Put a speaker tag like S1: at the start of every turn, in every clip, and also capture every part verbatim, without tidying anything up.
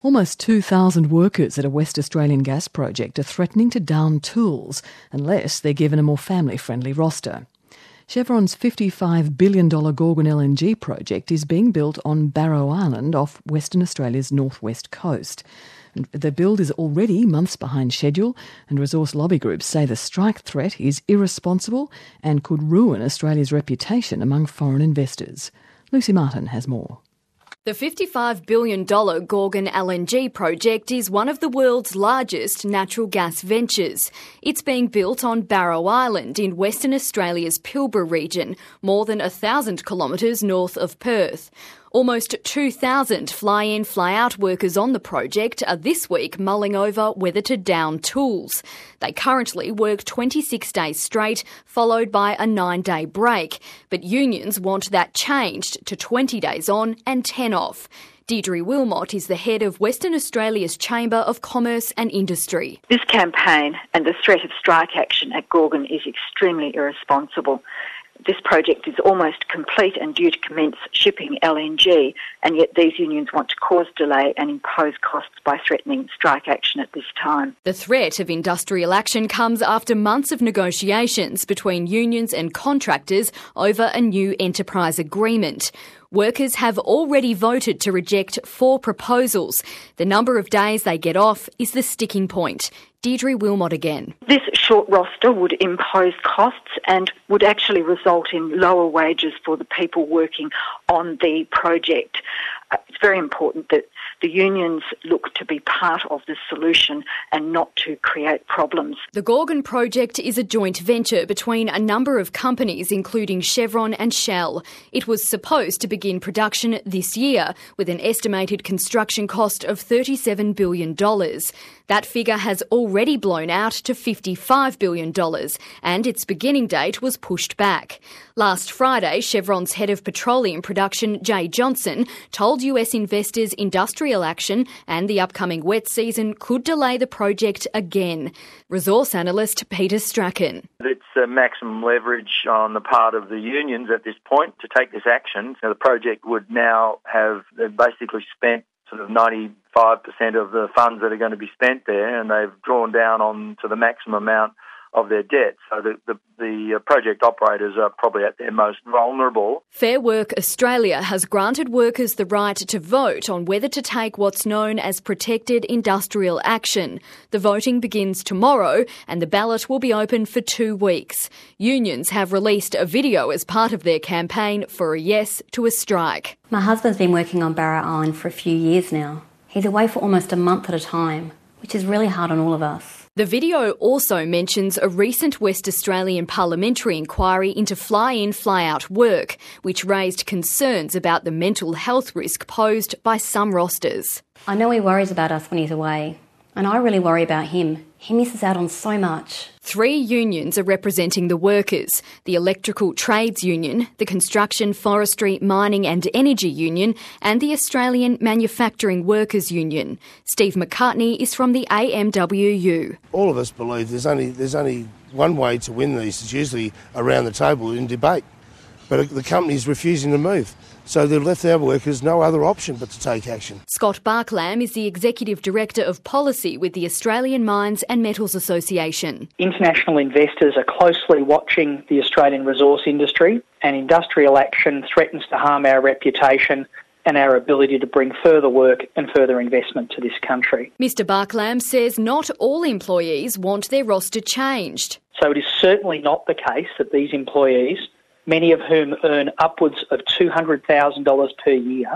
S1: Almost two thousand workers at a West Australian gas project are threatening to down tools unless they're given a more family-friendly roster. Chevron's fifty-five billion dollars Gorgon L N G project is being built on Barrow Island off Western Australia's northwest coast. And the build is already months behind schedule, and resource lobby groups say the strike threat is irresponsible and could ruin Australia's reputation among foreign investors. Lucy Martin has more.
S2: The fifty-five billion dollars Gorgon L N G project is one of the world's largest natural gas ventures. It's being built on Barrow Island in Western Australia's Pilbara region, more than one thousand kilometres north of Perth. Almost two thousand fly-in, fly-out workers on the project are this week mulling over whether to down tools. They currently work twenty-six days straight, followed by a nine-day break. But unions want that changed to twenty days on and ten off. Deirdre Wilmot is the head of Western Australia's Chamber of Commerce and Industry.
S3: This campaign and the threat of strike action at Gorgon is extremely irresponsible. This project is almost complete and due to commence shipping L N G, and yet these unions want to cause delay and impose costs by threatening strike action at this time.
S2: The threat of industrial action comes after months of negotiations between unions and contractors over a new enterprise agreement. Workers have already voted to reject four proposals. The number of days they get off is the sticking point. Deirdre Wilmot again.
S3: This short roster would impose costs and would actually result in lower wages for the people working on the project. Uh, it's very important that the unions look to be part of the solution and not to create problems.
S2: The Gorgon project is a joint venture between a number of companies, including Chevron and Shell. It was supposed to begin production this year with an estimated construction cost of thirty-seven billion dollars. That figure has already blown out to fifty-five billion dollars, and its beginning date was pushed back. Last Friday, Chevron's head of petroleum production, Jay Johnson, told U S investors industrial action and the upcoming wet season could delay the project again. Resource analyst Peter Strachan.
S4: It's uh, maximum leverage on the part of the unions at this point to take this action. So the project would now have basically spent sort of ninety-five percent of the funds that are going to be spent there, and they've drawn down on to the maximum amount of their debt. So the, the, the project operators are probably at their most vulnerable.
S2: Fair Work Australia has granted workers the right to vote on whether to take what's known as protected industrial action. The voting begins tomorrow and the ballot will be open for two weeks. Unions have released a video as part of their campaign for a yes to a strike.
S5: My husband's been working on Barrow Island for a few years now. He's away for almost a month at a time, which is really hard on all of us.
S2: The video also mentions a recent West Australian parliamentary inquiry into fly-in, fly-out work, which raised concerns about the mental health risk posed by some rosters.
S5: I know he worries about us when he's away, and I really worry about him. He misses out on so much.
S2: Three unions are representing the workers: the Electrical Trades Union, the Construction, Forestry, Mining and Energy Union, and the Australian Manufacturing Workers Union. Steve McCartney is from the A M W U.
S6: All of us believe there's only there's only one way to win these. It's usually around the table in debate. But the company's refusing to move. So they've left our workers no other option but to take action.
S2: Scott Barklam is the Executive Director of Policy with the Australian Mines and Metals Association.
S7: International investors are closely watching the Australian resource industry, and industrial action threatens to harm our reputation and our ability to bring further work and further investment to this country.
S2: Mr Barklam says not all employees want their roster changed.
S7: So it is certainly not the case that these employees, many of whom earn upwards of two hundred thousand dollars per year,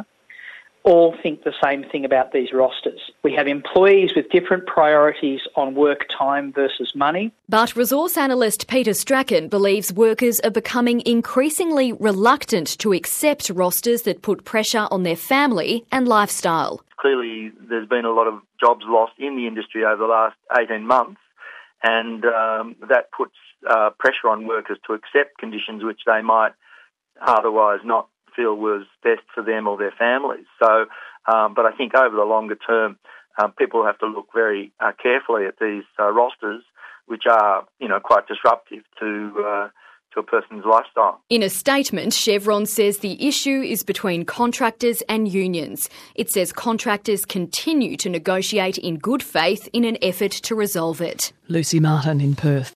S7: all think the same thing about these rosters. We have employees with different priorities on work time versus money.
S2: But resource analyst Peter Strachan believes workers are becoming increasingly reluctant to accept rosters that put pressure on their family and lifestyle.
S4: Clearly, there's been a lot of jobs lost in the industry over the last eighteen months, and um, that puts uh, pressure on workers to accept conditions which they might otherwise not feel was best for them or their families. So, um, but I think over the longer term, um, people have to look very uh, carefully at these uh, rosters, which are, you know, quite disruptive to uh, to a person's lifestyle.
S2: In a statement, Chevron says the issue is between contractors and unions. It says contractors continue to negotiate in good faith in an effort to resolve it.
S1: Lucy Martin in Perth.